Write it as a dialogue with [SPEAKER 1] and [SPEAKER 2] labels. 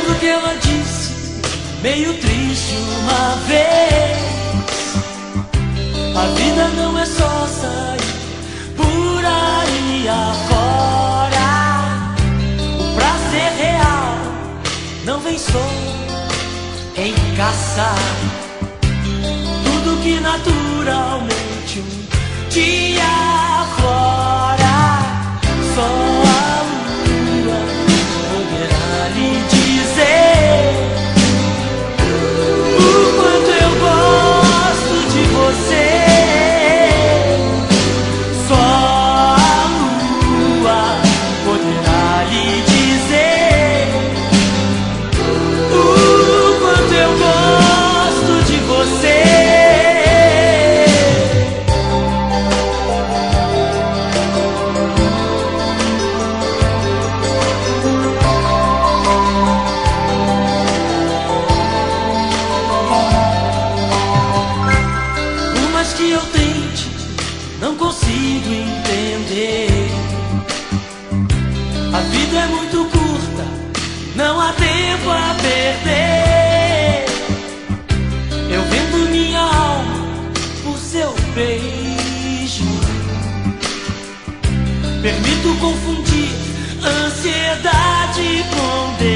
[SPEAKER 1] lembro que ela disse, meio triste uma vez: a vida não é só sair por aí afora. O prazer real não vem só em caçar tudo que naturalmente um dia fora. Só a lua poderá lhe dizer o quanto eu gosto de você. Só a lua poderá lhe dizer o quanto eu gosto de você. Que eu tente, não consigo entender. A vida é muito curta, não há tempo a perder. Eu vendo minha alma por seu beijo, permito confundir ansiedade com Deus.